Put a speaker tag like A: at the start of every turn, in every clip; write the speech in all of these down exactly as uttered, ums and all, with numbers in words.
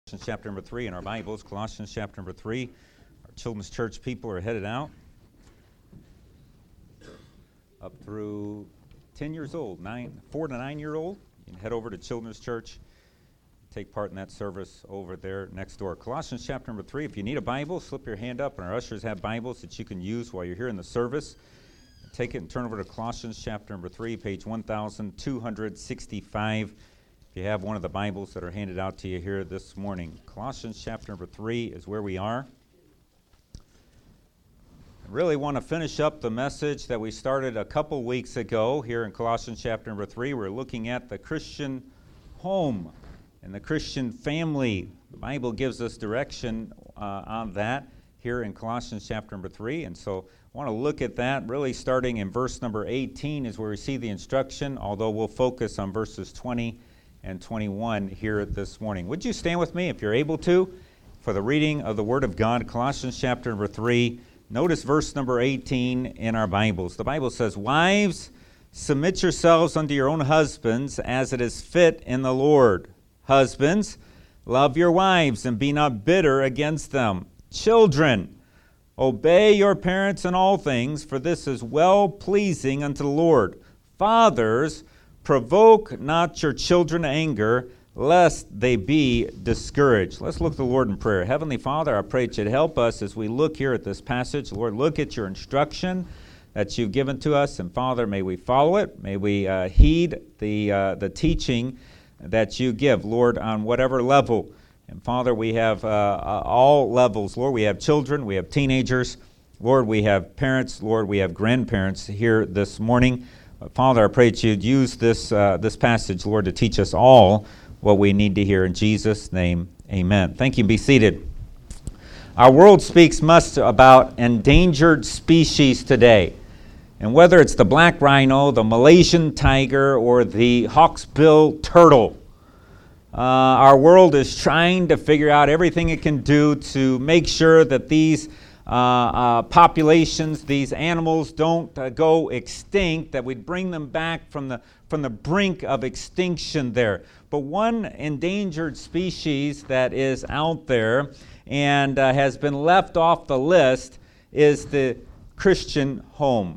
A: Colossians chapter number three in our Bibles. Colossians chapter number three. Our children's church people are headed out up through ten years old, nine, four to nine year old. You can head over to children's church, take part in that service over there next door. Colossians chapter number three. If you need a Bible, slip your hand up, and our ushers have Bibles that you can use while you're here in the service. Take it and turn over to Colossians chapter number three, page one thousand two hundred sixty-five. If you have one of the Bibles that are handed out to you here this morning. Colossians chapter number three is where we are. I really want to finish up the message that we started a couple weeks ago here in Colossians chapter number three. We're looking at the Christian home and the Christian family. The Bible gives us direction uh, on that here in Colossians chapter number three. And so I want to look at that really starting in verse number eighteen is where we see the instruction, although we'll focus on verses twenty and twenty-one here this morning. Would you stand with me if you're able to for the reading of the Word of God, Colossians chapter number three. Notice verse number eighteen in our Bibles. The Bible says, "Wives, submit yourselves unto your own husbands as it is fit in the Lord. Husbands, love your wives and be not bitter against them. Children, obey your parents in all things, for this is well-pleasing unto the Lord. Fathers, provoke not your children to anger, lest they be discouraged." Let's look to the Lord in prayer. Heavenly Father, I pray that you'd help us as we look here at this passage. Lord, look at your instruction that you've given to us, and Father, may we follow it. May we uh, heed the uh, the teaching that you give, Lord, on whatever level. And Father, we have uh, all levels. Lord, we have children, we have teenagers. Lord, we have parents. Lord, we have grandparents here this morning. Father, I pray that you'd use this uh, this passage, Lord, to teach us all what we need to hear. In Jesus' name, amen. Thank you. Be seated. Our world speaks much about endangered species today. And whether it's the black rhino, the Malaysian tiger, or the hawksbill turtle, uh, our world is trying to figure out everything it can do to make sure that these Uh, uh, populations, these animals don't uh, go extinct, that we'd bring them back from the from the brink of extinction there. But one endangered species that is out there and uh, has been left off the list is the Christian home,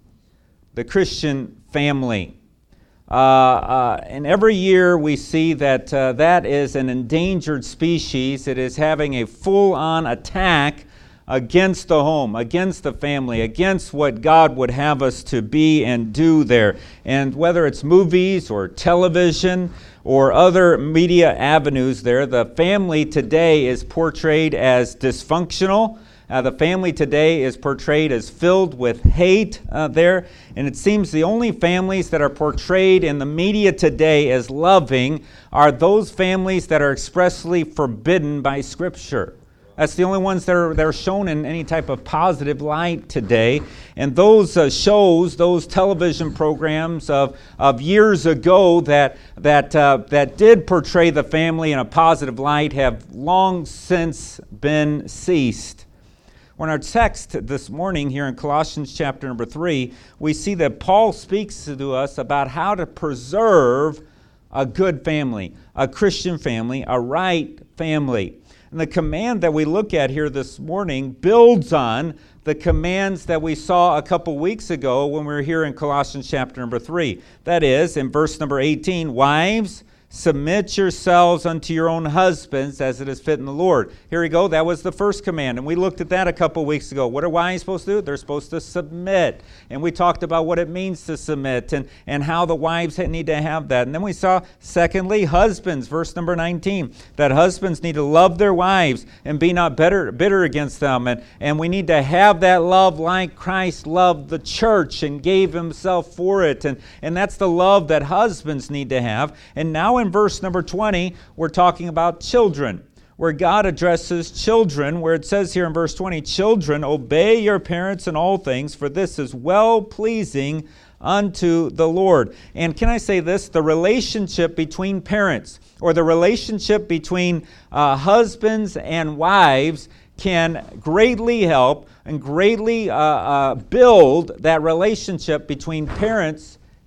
A: the Christian family. Uh, uh, and every year we see that uh, that is an endangered species. It is having a full-on attack against the home, against the family, against what God would have us to be and do there. And whether it's movies or television or other media avenues there, the family today is portrayed as dysfunctional. Uh, the family today is portrayed as filled with hate uh, there. And it seems the only families that are portrayed in the media today as loving are those families that are expressly forbidden by Scripture. That's the only ones that are, that are shown in any type of positive light today. And those uh, shows, those television programs of, of years ago that, that, uh, that did portray the family in a positive light have long since been ceased. Well, in our text this morning here in Colossians chapter number three, we see that Paul speaks to us about how to preserve a good family, a Christian family, a right family. And the command that we look at here this morning builds on the commands that we saw a couple weeks ago when we were here in Colossians chapter number three. That is, in verse number eighteen, "Wives, submit yourselves unto your own husbands as it is fit in the Lord." Here we go. That was the first command. And we looked at that a couple weeks ago. What are wives supposed to do? They're supposed to submit. And we talked about what it means to submit and, and how the wives need to have that. And then we saw, secondly, husbands, verse number nineteen, that husbands need to love their wives and be not bitter, bitter against them. And, and we need to have that love like Christ loved the church and gave himself for it. And, and that's the love that husbands need to have. And now in In verse number twenty, we're talking about children, where God addresses children, where it says here in verse twenty, "Children, obey your parents in all things, for this is well-pleasing unto the Lord." And can I say this? The relationship between parents, or the relationship between uh, husbands and wives, can greatly help and greatly uh, uh, build that relationship between parents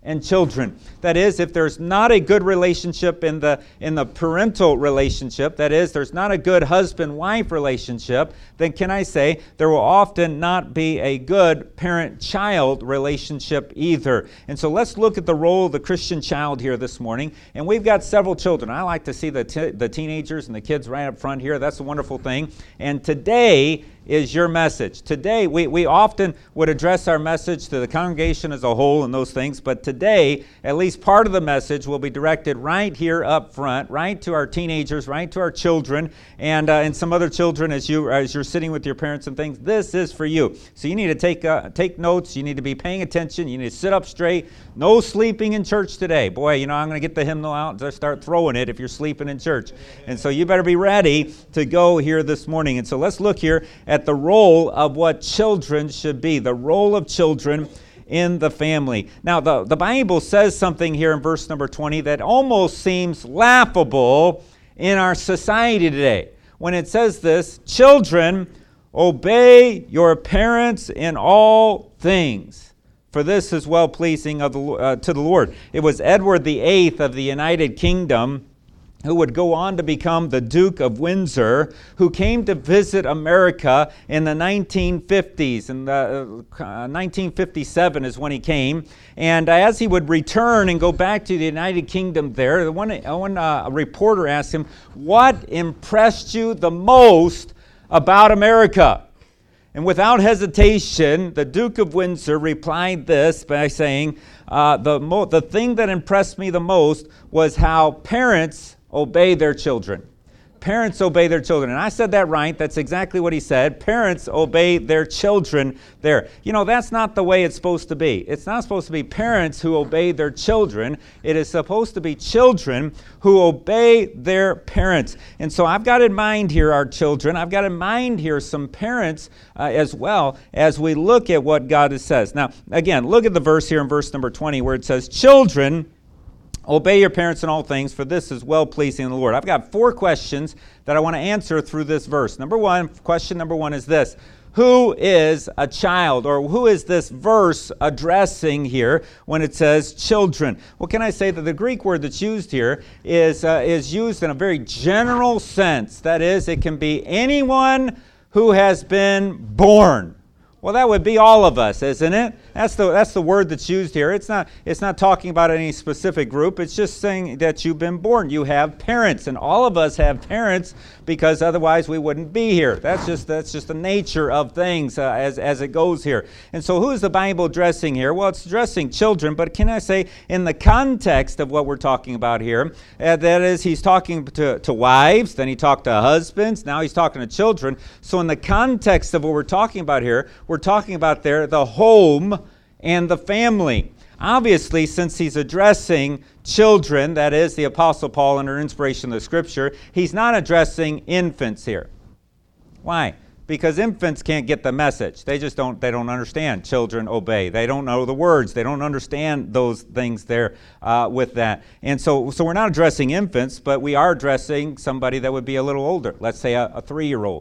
A: and children. That is, if there's not a good relationship in the in the parental relationship, that is, there's not a good husband-wife relationship, then can I say there will often not be a good parent-child relationship either. And so let's look at the role of the Christian child here this morning. And we've got several children. I like to see the t- the teenagers and the kids right up front here. That's a wonderful thing. And today is your message. Today, we, we often would address our message to the congregation as a whole and those things, but today, at least part of the message will be directed right here up front, right to our teenagers, right to our children, and uh, and some other children as, you, as you're sitting with your parents and things. This is for you. So you need to take uh, take notes. You need to be paying attention. You need to sit up straight. No sleeping in church today. Boy, you know, I'm going to get the hymnal out and just start throwing it if you're sleeping in church. And so you better be ready to go here this morning. And so let's look here at the role of what children should be, the role of children in the family. Now, the, the Bible says something here in verse number twenty that almost seems laughable in our society today. When it says this, children, obey your parents in all things, for this is well-pleasing of the, uh, to the Lord. It was Edward the Eighth of the United Kingdom who would go on to become the Duke of Windsor, who came to visit America in the nineteen fifties. And uh, nineteen fifty-seven is when he came. And as he would return and go back to the United Kingdom there, one, one uh, reporter asked him, "What impressed you the most about America?" And without hesitation, the Duke of Windsor replied this by saying, uh, the, mo- the thing that impressed me the most was how parents obey their children. Parents obey their children. And I said that right. That's exactly what he said. Parents obey their children there. You know, that's not the way it's supposed to be. It's not supposed to be parents who obey their children. It is supposed to be children who obey their parents. And so I've got in mind here our children. I've got in mind here some parents uh, as well as we look at what God says. Now, again, look at the verse here in verse number twenty where it says, children, obey your parents in all things, for this is well-pleasing in the Lord. I've got four questions that I want to answer through this verse. Number one, question number one is this. Who is a child, or who is this verse addressing here when it says children? Well, can I say that the Greek word that's used here is, uh, is used in a very general sense. That is, it can be anyone who has been born. Well, that would be all of us, isn't it? That's the that's the word that's used here. It's not it's not talking about any specific group. It's just saying that you've been born. You have parents, and all of us have parents because otherwise we wouldn't be here. That's just that's just the nature of things uh, as as it goes here. And so, who is the Bible addressing here? Well, it's addressing children, but can I say in the context of what we're talking about here, uh, that is, he's talking to to wives, then he talked to husbands, now he's talking to children. So, in the context of what we're talking about here, we're talking about there the home and the family. Obviously, since he's addressing children, that is, the Apostle Paul under inspiration of the Scripture, he's not addressing infants here. Why? Because infants can't get the message. They just don't, they don't understand. Children obey. They don't know the words. They don't understand those things there uh, with that. And so, so we're not addressing infants, but we are addressing somebody that would be a little older. Let's say a, a three-year-old,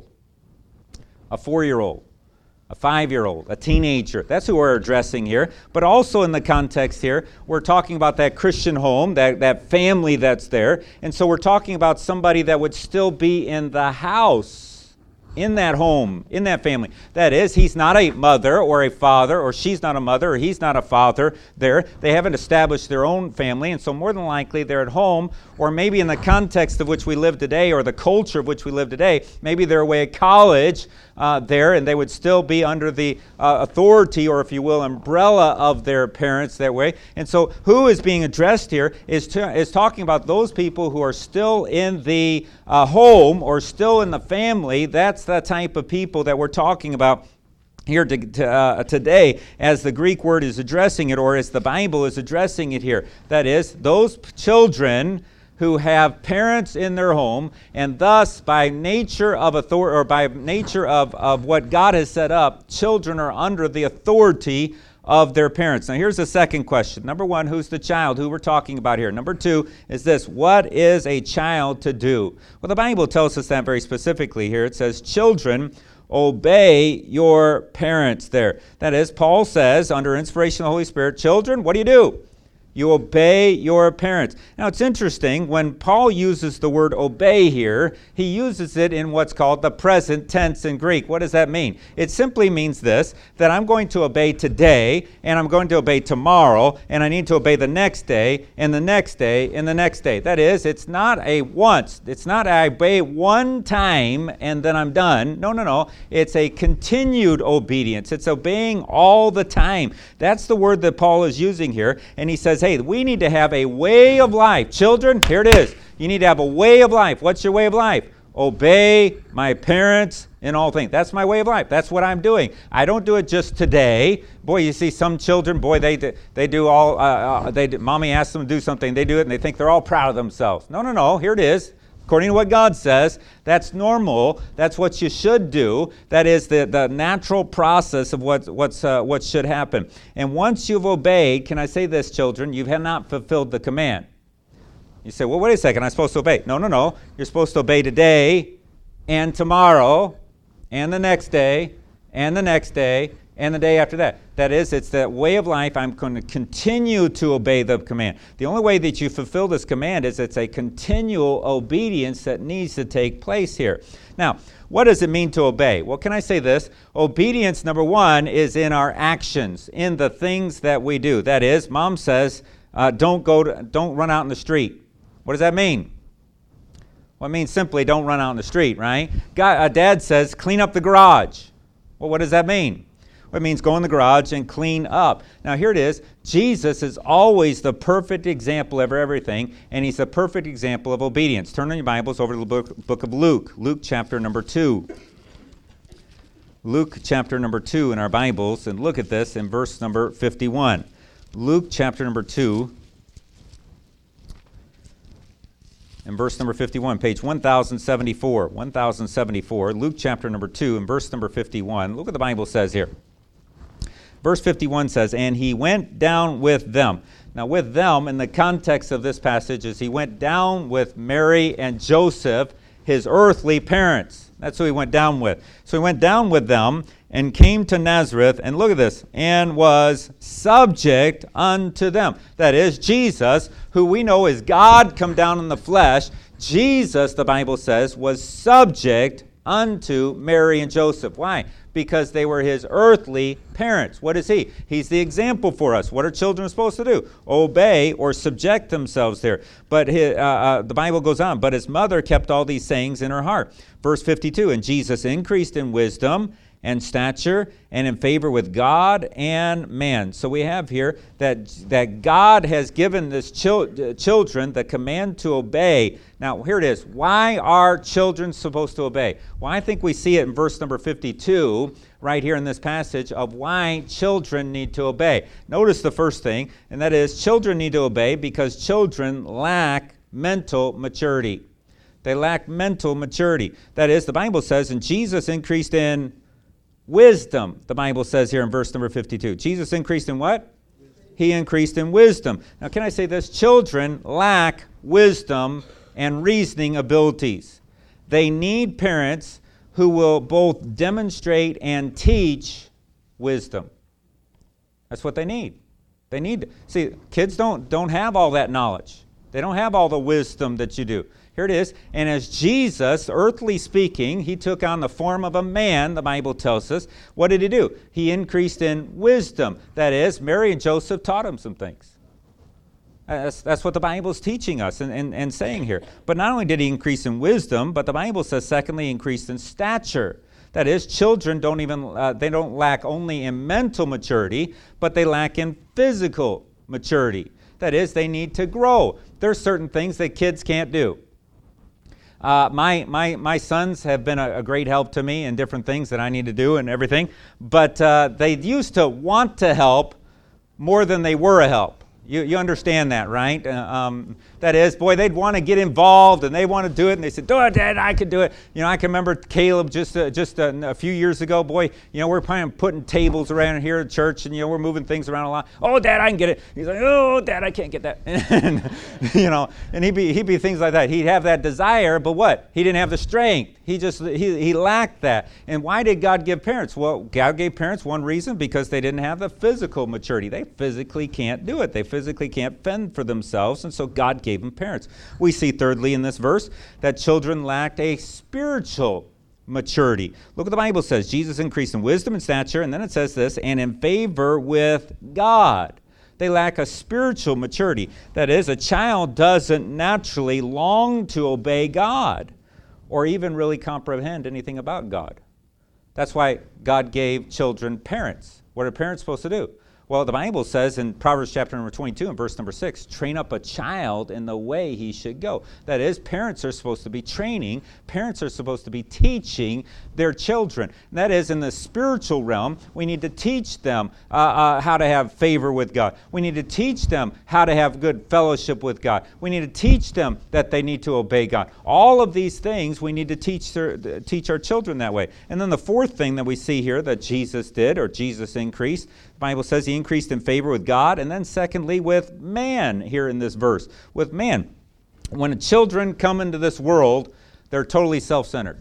A: a four-year-old, a five-year-old, a teenager. That's who we're addressing here. But also in the context here, we're talking about that Christian home, that, that family that's there. And so we're talking about somebody that would still be in the house, in that home, in that family. That is, he's not a mother or a father, or she's not a mother, or he's not a father there. They haven't established their own family, and so more than likely they're at home, or maybe in the context of which we live today, or the culture of which we live today, maybe they're away at college uh, there, and they would still be under the uh, authority, or if you will, umbrella of their parents that way. And so who is being addressed here is, to, is talking about those people who are still in the uh, home, or still in the family. That's the type of people that we're talking about here to, to, uh, today as the Greek word is addressing it, or as the Bible is addressing it here. That is, those children who have parents in their home, and thus by nature of authority, or by nature of, of what God has set up, children are under the authority of their parents. Now here's the second question. Number one, who's the child who we're talking about here? Number two is this: what is a child to do? Well, the Bible tells us that very specifically here. It says, children, obey your parents there. That is, Paul says, under inspiration of the Holy Spirit, children, what do you do? You obey your parents. Now, it's interesting. When Paul uses the word obey here, he uses it in what's called the present tense in Greek. What does that mean? It simply means this, that I'm going to obey today, and I'm going to obey tomorrow, and I need to obey the next day, and the next day, and the next day. That is, it's not a once. It's not I obey one time, and then I'm done. No, no, no. It's a continued obedience. It's obeying all the time. That's the word that Paul is using here, and he says, hey, we need to have a way of life. Children, here it is. You need to have a way of life. What's your way of life? Obey my parents in all things. That's my way of life. That's what I'm doing. I don't do it just today. Boy, you see some children, boy, they they do all, uh, uh, they do, mommy asks them to do something, they do it, and they think they're all proud of themselves. No, no, no, here it is. According to what God says, that's normal. That's what you should do. That is the, the natural process of what, what's, uh, what should happen. And once you've obeyed, can I say this, children, you have not fulfilled the command. You say, well, wait a second, I'm supposed to obey. No, no, no. You're supposed to obey today and tomorrow and the next day and the next day and the day after that. That is, it's that way of life. I'm going to continue to obey the command. The only way that you fulfill this command is it's a continual obedience that needs to take place here. Now, what does it mean to obey? Well, can I say this? Obedience, number one, is in our actions, in the things that we do. That is, Mom says, uh, don't go to, don't run out in the street. What does that mean? Well, it means simply don't run out in the street, right? God, uh, Dad says, clean up the garage. Well, what does that mean? Well, it means go in the garage and clean up. Now, here it is. Jesus is always the perfect example of everything, and he's the perfect example of obedience. Turn on your Bibles over to the book, book of Luke, Luke chapter number two. Luke chapter number two in our Bibles, and look at this in verse number fifty-one. Luke chapter number two. In verse number fifty-one, page one thousand seventy-four. one thousand seventy-four, Luke chapter number two, and verse number fifty-one. Look what the Bible says here. Verse fifty-one says, and he went down with them. Now, with them, in the context of this passage, is he went down with Mary and Joseph, his earthly parents. That's who he went down with. So he went down with them and came to Nazareth, and look at this, and was subject unto them. That is, Jesus, who we know is God come down in the flesh, Jesus, the Bible says, was subject unto Mary and Joseph. Why? Because they were his earthly parents. What is he? He's the example for us. What are children supposed to do? Obey or subject themselves there. But his, uh, uh, the Bible goes on, but his mother kept all these sayings in her heart. Verse fifty-two, and Jesus increased in wisdom and stature and in favor with God and man. So we have here that, that God has given this chil- children the command to obey. Now, here it is. Why are children supposed to obey? Well, I think we see it in verse number fifty-two, right here in this passage, of why children need to obey. Notice the first thing, and that is children need to obey because children lack mental maturity. They lack mental maturity. That is, the Bible says, and Jesus increased in wisdom, the Bible says here in verse number fifty-two. Jesus increased in what? Wisdom. He increased in wisdom. Now, can I say this? Children lack wisdom and reasoning abilities. They need parents who will both demonstrate and teach wisdom. That's what they need. They need, see, kids don't, don't have all that knowledge. They don't have all the wisdom that you do. Here it is. And as Jesus, earthly speaking, he took on the form of a man, the Bible tells us. What did he do? He increased in wisdom. That is, Mary and Joseph taught him some things. That's, that's what the Bible is teaching us and, and, and saying here. But not only did he increase in wisdom, but the Bible says, secondly, he increased in stature. That is, children don't even, uh, they don't lack only in mental maturity, but they lack in physical maturity. That is, they need to grow. There's certain things that kids can't do. Uh, my, my, my sons have been a, a great help to me in different things that I need to do and everything, but uh, they used to want to help more than they were a help. You, you understand that, right? Uh, um, that is, boy, they'd want to get involved and they want to do it, and they said, do it, Dad, I could do it. You know, I can remember Caleb just uh, just uh, a few years ago, boy, you know, we're planning putting tables around here at church, and, you know, we're moving things around a lot. Oh, Dad, I can get it. He's like, oh, Dad, I can't get that. and, you know, and he'd be, he'd be things like that. He'd have that desire, but what? He didn't have the strength. He just, he, he lacked that. And why did God give parents? Well, God gave parents one reason, because they didn't have the physical maturity. They physically can't do it. They physically physically can't fend for themselves, and so God gave them parents. We see thirdly in this verse that children lacked a spiritual maturity. Look what the Bible says. Jesus increased in wisdom and stature, and then it says this, and in favor with God. They lack a spiritual maturity. That is, a child doesn't naturally long to obey God or even really comprehend anything about God. That's why God gave children parents. What are parents supposed to do? Well, the Bible says in Proverbs chapter number twenty-two and verse number six, train up a child in the way he should go. That is, parents are supposed to be training, parents are supposed to be teaching their children. And that is, in the spiritual realm, we need to teach them uh, uh, how to have favor with God. We need to teach them how to have good fellowship with God. We need to teach them that they need to obey God. All of these things we need to teach their, teach our children that way. And then the fourth thing that we see here that Jesus did, or Jesus increased, the Bible says he increased in favor with God, and then secondly with man here in this verse. With man. When children come into this world, they're totally self-centered.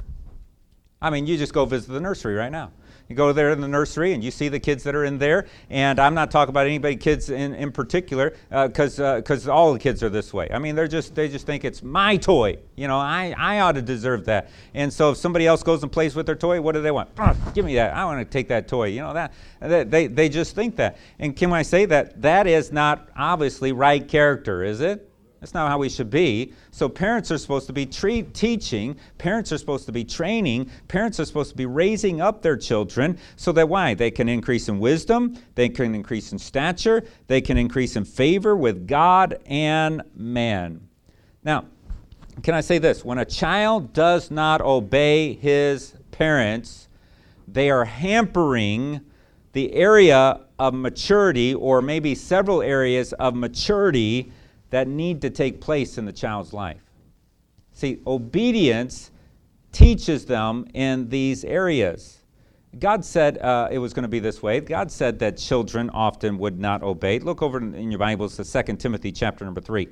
A: I mean, you just go visit the nursery right now. You go there in the nursery and you see the kids that are in there, and I'm not talking about anybody, kids in, in particular, because uh, because uh, all the kids are this way. I mean, they're just they just think it's my toy. You know, I, I ought to deserve that. And so if somebody else goes and plays with their toy, what do they want? Oh, give me that. I want to take that toy. You know, that they they just think that. And can I say that that is not obviously right character, is it? That's not how we should be. So parents are supposed to be tre- teaching, parents are supposed to be training, parents are supposed to be raising up their children so that why? They can increase in wisdom, they can increase in stature, they can increase in favor with God and man. Now, can I say this? When a child does not obey his parents, they are hampering the area of maturity, or maybe several areas of maturity that need to take place in the child's life. See, obedience teaches them in these areas. God said uh, it was going to be this way. God said that children often would not obey. Look over in your Bibles to Second Timothy chapter number three.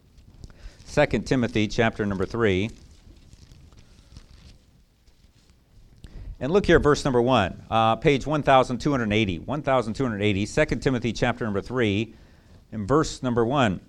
A: Second Timothy chapter number three. And look here at verse number one, uh, page one thousand two hundred eighty. one thousand two hundred eighty, Second Timothy chapter number three, and verse number one.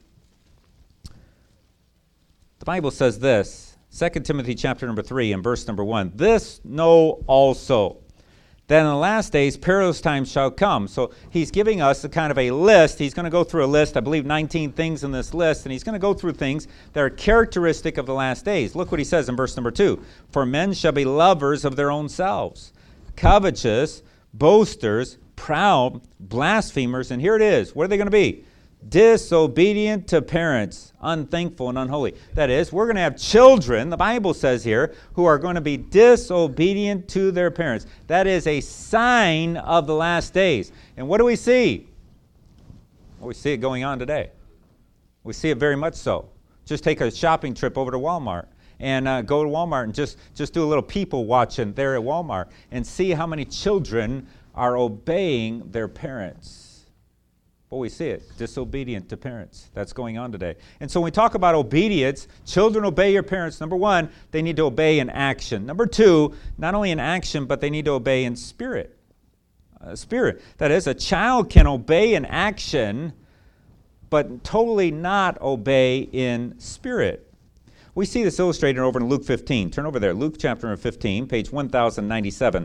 A: The Bible says this, Second Timothy chapter number three and verse number one, this know also, that in the last days perilous times shall come. So he's giving us a kind of a list. He's going to go through a list, I believe nineteen things in this list, and he's going to go through things that are characteristic of the last days. Look what he says in verse number two, for men shall be lovers of their own selves, covetous, boasters, proud, blasphemers, and here it is. What are they going to be? Disobedient to parents, unthankful and unholy. That is, we're going to have children, the Bible says here, who are going to be disobedient to their parents. That is a sign of the last days. And what do we see? Well, we see it going on today. We see it very much so. Just take a shopping trip over to Walmart and uh, go to Walmart and just, just do a little people watching there at Walmart and see how many children are obeying their parents. Well, we see it, disobedient to parents. That's going on today. And so when we talk about obedience, children obey your parents. Number one, they need to obey in action. Number two, not only in action, but they need to obey in spirit. Uh, spirit. That is, a child can obey in action, but totally not obey in spirit. We see this illustrated over in Luke fifteen. Turn over there, Luke chapter number fifteen, page one thousand ninety-seven.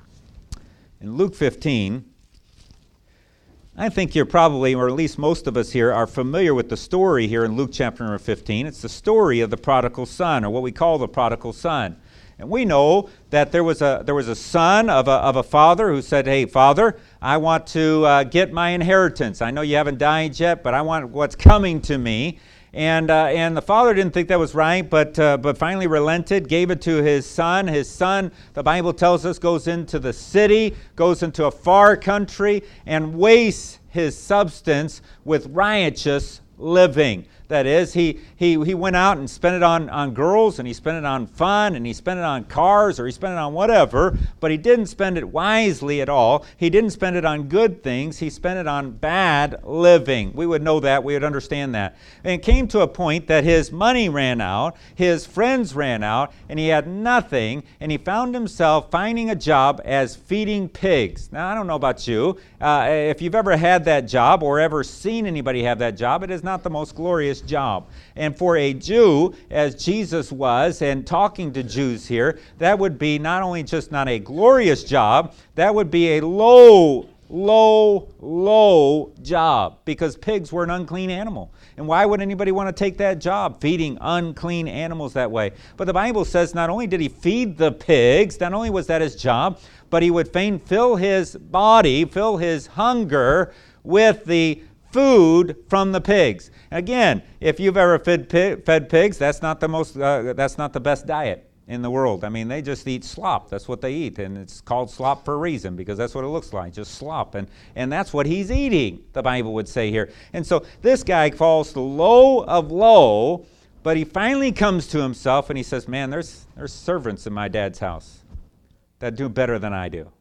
A: In Luke fifteen, I think you're probably, or at least most of us here, are familiar with the story here in Luke chapter number fifteen. It's the story of the prodigal son, or what we call the prodigal son. And we know that there was a there was a son of a, of a father who said, hey, Father, I want to uh, get my inheritance. I know you haven't died yet, but I want what's coming to me. And uh, and the father didn't think that was right, but uh, but finally relented, gave it to his son. His son, the Bible tells us, goes into the city, goes into a far country, and wastes his substance with riotous living. That is, he he he went out and spent it on, on girls, and he spent it on fun, and he spent it on cars, or he spent it on whatever, but he didn't spend it wisely at all. He didn't spend it on good things. He spent it on bad living. We would know that. We would understand that. And it came to a point that his money ran out, his friends ran out, and he had nothing, and he found himself finding a job as feeding pigs. Now, I don't know about you. Uh, if you've ever had that job or ever seen anybody have that job, it is not the most glorious job. And for a Jew, as Jesus was, and talking to Jews here, that would be not only just not a glorious job, that would be a low, low, low job, because pigs were an unclean animal. And why would anybody want to take that job, feeding unclean animals that way? But the Bible says not only did he feed the pigs, not only was that his job, but he would fain fill his body, fill his hunger with the food from the pigs. Again, if you've ever fed, pig, fed pigs, that's not the most, uh, that's not the best diet in the world. I mean, they just eat slop. That's what they eat, and it's called slop for a reason, because that's what it looks like, just slop. And and that's what he's eating, the Bible would say here. And so this guy falls to low of low, but he finally comes to himself, and he says, man, there's there's servants in my dad's house that do better than I do.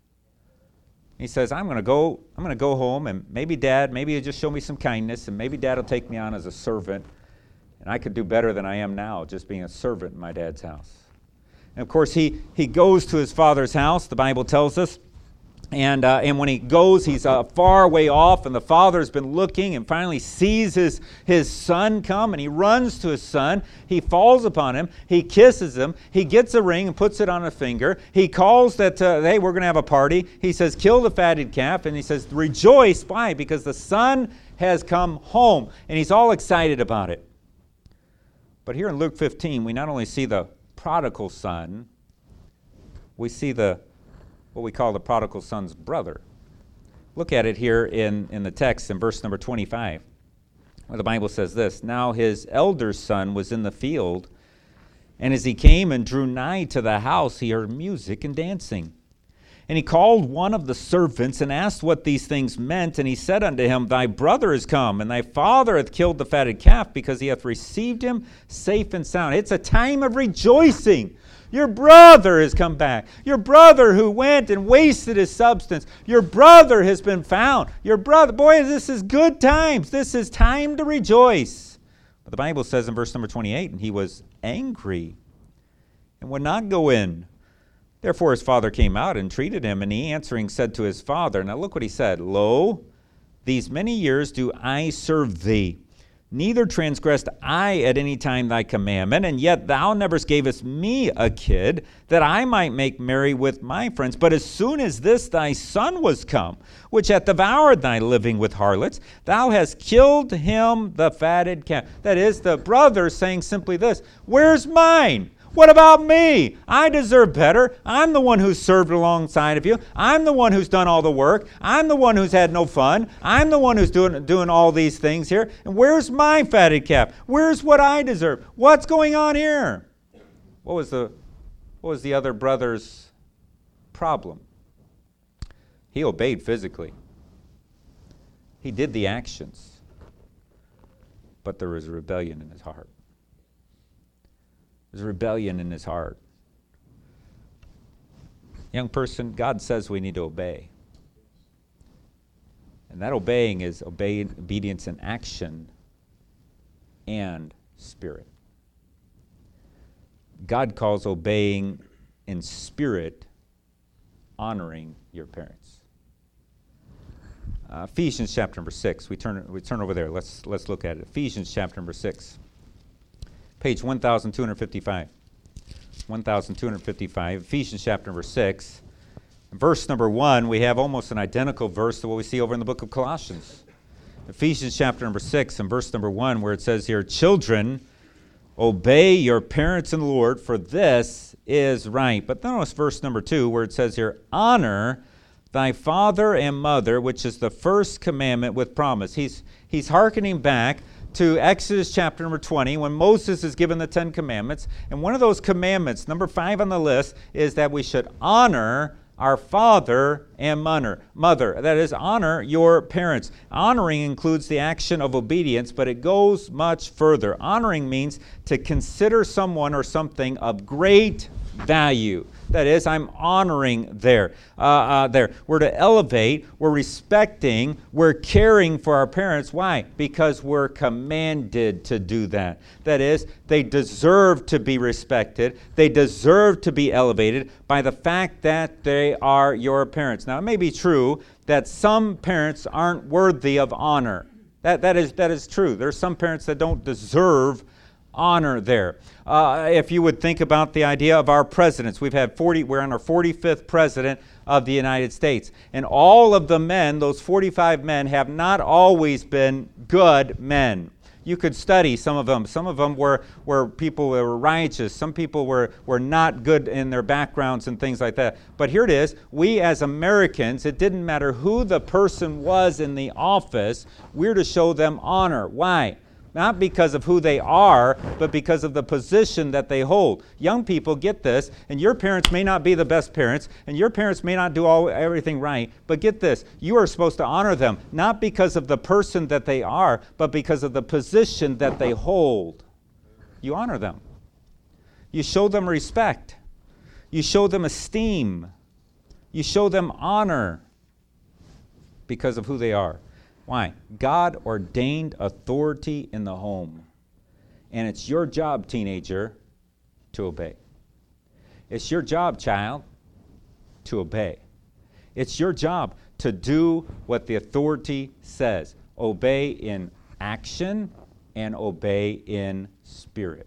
A: He says, I'm going to go I'm going to go home, and maybe Dad, maybe he'll just show me some kindness, and maybe Dad will take me on as a servant, and I could do better than I am now, just being a servant in my dad's house. And of course, he, he goes to his father's house, the Bible tells us, and uh, and when he goes, he's uh, far way off, and the father's been looking and finally sees his, his son come, and he runs to his son. He falls upon him. He kisses him. He gets a ring and puts it on a finger. He calls that, uh, hey, we're going to have a party. He says, kill the fatted calf, and he says, rejoice. Why? Because the son has come home, and he's all excited about it. But here in Luke fifteen, we not only see the prodigal son, we see the what we call the prodigal son's brother. Look at it here in, in the text in verse number twenty-five, where the Bible says this, now his elder son was in the field, and as he came and drew nigh to the house, he heard music and dancing. And he called one of the servants and asked what these things meant. And he said unto him, thy brother is come, and thy father hath killed the fatted calf, because he hath received him safe and sound. It's a time of rejoicing. Your brother has come back. Your brother who went and wasted his substance. Your brother has been found. Your brother, boy, this is good times. This is time to rejoice. But the Bible says in verse number twenty-eight, and he was angry and would not go in. Therefore his father came out and entreated him, and he answering said to his father, now look what he said, lo, these many years do I serve thee. Neither transgressed I at any time thy commandment, and yet thou never gavest me a kid, that I might make merry with my friends. But as soon as this thy son was come, which hath devoured thy living with harlots, thou hast killed him the fatted calf. That is, the brother saying simply this, where's mine? What about me? I deserve better. I'm the one who's served alongside of you. I'm the one who's done all the work. I'm the one who's had no fun. I'm the one who's doing, doing all these things here. And where's my fatted calf? Where's what I deserve? What's going on here? What was the, what was the other brother's problem? He obeyed physically. He did the actions. But there was rebellion in his heart. There's rebellion in his heart. Young person, God says we need to obey. And that obeying is obey, obedience in action and spirit. God calls obeying in spirit honoring your parents. Uh, Ephesians chapter number six. We turn we turn over there. Let's let's look at it. Ephesians chapter number six. Page one thousand two hundred fifty-five. one thousand two hundred fifty-five, Ephesians chapter number six. Verse number one, we have almost an identical verse to what we see over in the book of Colossians. Ephesians chapter number six and verse number one, where it says here, children, obey your parents in the Lord, for this is right. But notice verse number two, where it says here, honor thy father and mother, which is the first commandment with promise. He's, he's hearkening back to Exodus chapter number twenty, when Moses is given the Ten Commandments. And one of those commandments, number five on the list, is that we should honor our father and mother. Mother, that is, honor your parents. Honoring includes the action of obedience, but it goes much further. Honoring means to consider someone or something of great value. That is, I'm honoring there. Uh, uh, there. We're to elevate, we're respecting, we're caring for our parents. Why? Because we're commanded to do that. That is, they deserve to be respected. They deserve to be elevated by the fact that they are your parents. Now, it may be true that some parents aren't worthy of honor. That, that is, that is true. There's some parents that don't deserve honor there. Uh, if you would think about the idea of our presidents, we've had forty, we're on our forty-fifth president of the United States. And all of the men, those forty-five men, have not always been good men. You could study some of them. Some of them were, were people that were righteous. Some people were, were not good in their backgrounds and things like that. But here it is. We as Americans, it didn't matter who the person was in the office, we're to show them honor. Why? Not because of who they are, but because of the position that they hold. Young people, get this, and your parents may not be the best parents, and your parents may not do all everything right, but get this, you are supposed to honor them, not because of the person that they are, but because of the position that they hold. You honor them. You show them respect. You show them esteem. You show them honor because of who they are. Why? God ordained authority in the home. And it's your job, teenager, to obey. It's your job, child, to obey. It's your job to do what the authority says. Obey in action and obey in spirit.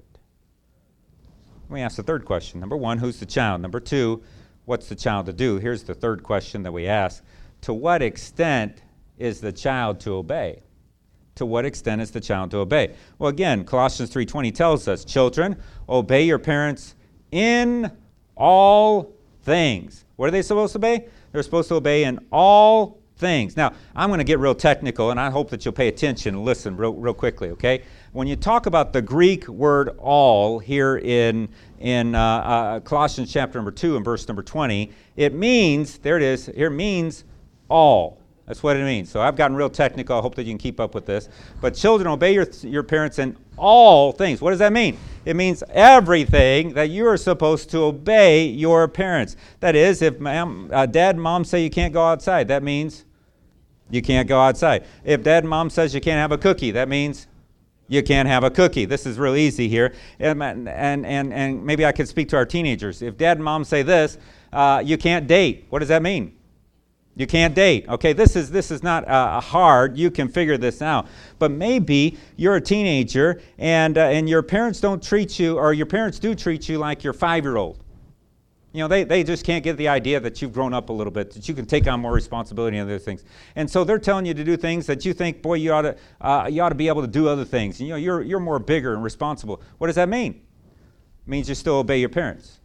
A: Let me ask the third question. Number one, who's the child? Number two, what's the child to do? Here's the third question that we ask. To what extent is the child to obey? To what extent is the child to obey? Well, again, Colossians three twenty tells us, children, obey your parents in all things. What are they supposed to obey? They're supposed to obey in all things. Now, I'm going to get real technical, and I hope that you'll pay attention and listen real, real quickly, okay? When you talk about the Greek word all here in, in uh, uh, Colossians chapter number two and verse number twenty, it means, there it is, here it means all. That's what it means. So I've gotten real technical. I hope that you can keep up with this. But children, obey your, your parents in all things. What does that mean? It means everything that you are supposed to obey your parents. That is, if mom, uh, dad and mom say you can't go outside, that means you can't go outside. If dad and mom says you can't have a cookie, that means you can't have a cookie. This is real easy here. And, and, and, and maybe I could speak to our teenagers. If dad and mom say this, uh, you can't date. What does that mean? You can't date. Okay, this is this is not uh, hard. You can figure this out. But maybe you're a teenager and uh, and your parents don't treat you, or your parents do treat you like your five-year-old. You know, they, they just can't get the idea that you've grown up a little bit, that you can take on more responsibility and other things. And so they're telling you to do things that you think, boy, you ought to uh, you ought to be able to do other things. You know, you're you're more bigger and responsible. What does that mean? It means you still obey your parents.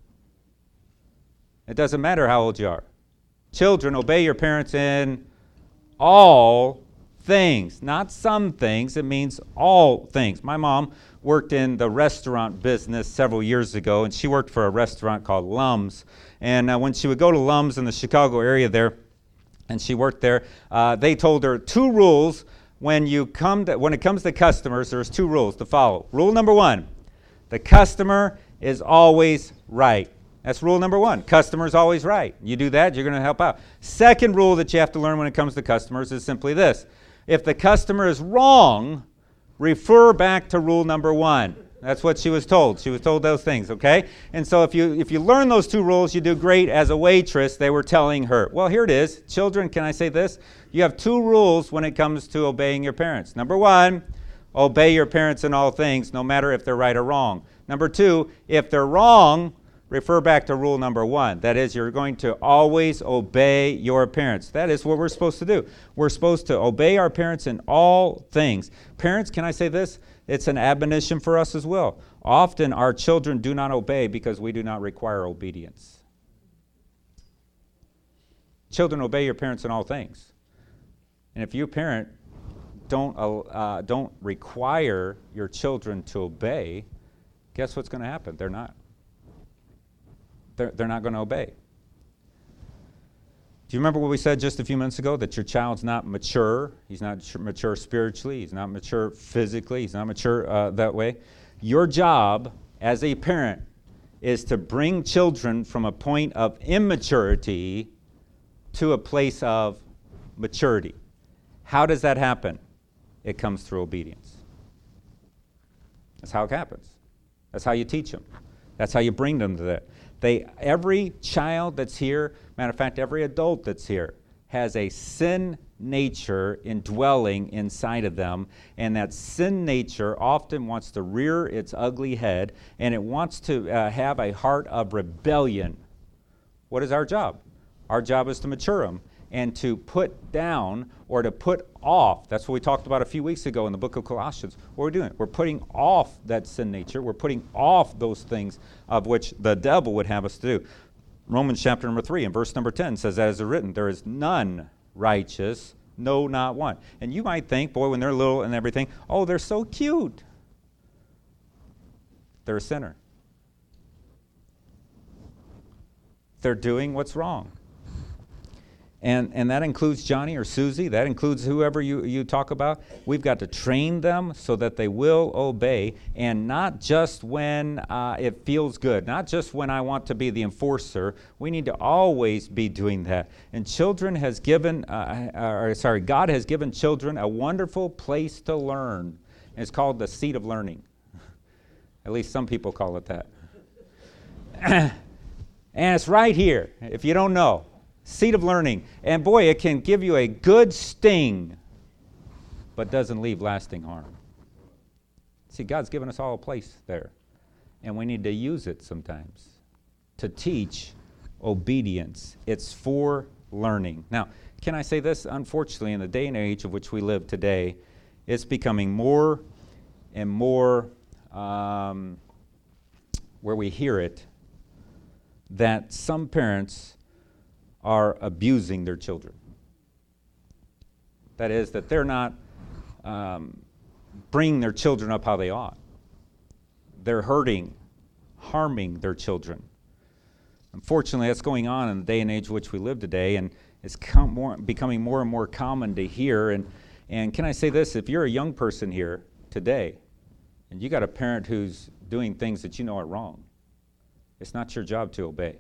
A: It doesn't matter how old you are. Children, obey your parents in all things. Not some things. It means all things. My mom worked in the restaurant business several years ago, and she worked for a restaurant called Lum's. And uh, when she would go to Lum's in the Chicago area there, and she worked there, uh, they told her two rules when you come to, when it comes to customers. There's two rules to follow. Rule number one, the customer is always right. That's rule number one. Customer's always right. You do that, you're going to help out. Second rule that you have to learn when it comes to customers is simply this. If the customer is wrong, refer back to rule number one. That's what she was told. She was told those things, okay? And so if you if you learn those two rules, you do great as a waitress, they were telling her. Well, here it is. Children, can I say this? You have two rules when it comes to obeying your parents. Number one, obey your parents in all things, no matter if they're right or wrong. Number two, if they're wrong, refer back to rule number one. That is, you're going to always obey your parents. That is what we're supposed to do. We're supposed to obey our parents in all things. Parents, can I say this? It's an admonition for us as well. Often our children do not obey because we do not require obedience. Children, obey your parents in all things. And if you parent don't, uh, don't require your children to obey, guess what's going to happen? They're not. They're, they're not going to obey. Do you remember what we said just a few minutes ago? That your child's not mature. He's not mature spiritually. He's not mature physically. He's not mature uh, that way. Your job as a parent is to bring children from a point of immaturity to a place of maturity. How does that happen? It comes through obedience. That's how it happens. That's how you teach them. That's how you bring them to that. They, every child that's here, matter of fact, every adult that's here, has a sin nature indwelling inside of them, and that sin nature often wants to rear its ugly head, and it wants to uh, have a heart of rebellion. What is our job? Our job is to mature them and to put down or to put off. That's what we talked about a few weeks ago in the book of Colossians. What we're doing, we're putting off that sin nature. We're putting off those things of which the devil would have us to do. Romans chapter number three and verse number ten says, as is written, there is none righteous, no, not one. And you might think, boy, when they're little and everything, oh, they're so cute. They're a sinner. They're doing what's wrong. And and that includes Johnny or Susie. That includes whoever you, you talk about. We've got to train them so that they will obey, and not just when uh, it feels good, not just when I want to be the enforcer. We need to always be doing that. And children has given, uh, or sorry, God has given children a wonderful place to learn. And it's called the seat of learning. At least some people call it that. And it's right here, if you don't know. Seat of learning. And boy, it can give you a good sting, but doesn't leave lasting harm. See, God's given us all a place there, and we need to use it sometimes to teach obedience. It's for learning. Now, can I say this? Unfortunately, in the day and age of which we live today, it's becoming more and more um, where we hear it, that some parents are abusing their children. That is, that they're not um, bringing their children up how they ought. They're hurting, harming their children. Unfortunately, that's going on in the day and age in which we live today, and it's com- more, becoming more and more common to hear. And, and can I say this? If you're a young person here today, and you got a parent who's doing things that you know are wrong, it's not your job to obey.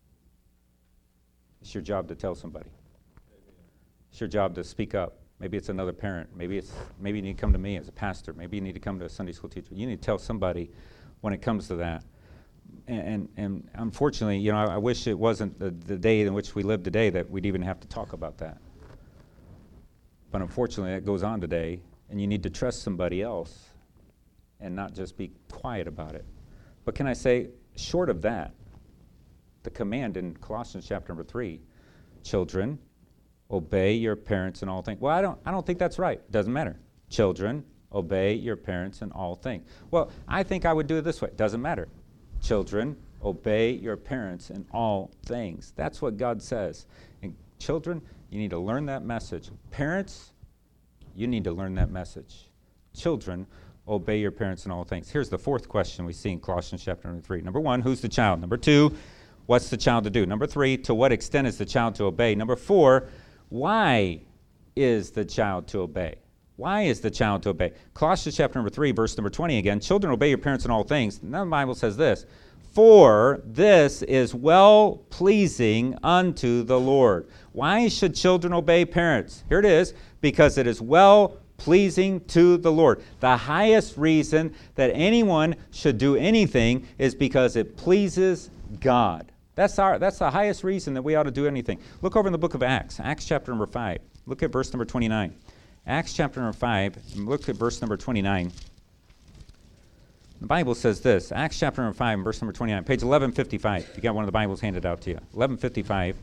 A: It's your job to tell somebody. It's your job to speak up. Maybe it's another parent. Maybe it's maybe you need to come to me as a pastor. Maybe you need to come to a Sunday school teacher. You need to tell somebody when it comes to that. And and, and unfortunately, you know, I, I wish it wasn't the, the day in which we live today that we'd even have to talk about that. But unfortunately, that goes on today, and you need to trust somebody else and not just be quiet about it. But can I say, short of that, the command in Colossians chapter number three, children, obey your parents in all things. Well, I don't I don't think that's right. It doesn't matter. Children, obey your parents in all things. Well, I think I would do it this way. It doesn't matter. Children, obey your parents in all things. That's what God says. And children, you need to learn that message. Parents, you need to learn that message. Children, obey your parents in all things. Here's the fourth question we see in Colossians chapter number three. Number one, who's the child? Number two, what's the child to do? Number three, to what extent is the child to obey? Number four, why is the child to obey? Why is the child to obey? Colossians chapter number three, verse number twenty again. Children, obey your parents in all things. And then the Bible says this, for this is well-pleasing unto the Lord. Why should children obey parents? Here it is, because it is well-pleasing to the Lord. The highest reason that anyone should do anything is because it pleases God. That's our. That's the highest reason that we ought to do anything. Look over in the book of Acts, Acts chapter number five. Look at verse number twenty-nine. Acts chapter number five, look at verse number twenty-nine. The Bible says this, Acts chapter number five, verse number twenty-nine, page eleven fifty-five. You got one of the Bibles handed out to you. eleven fifty-five.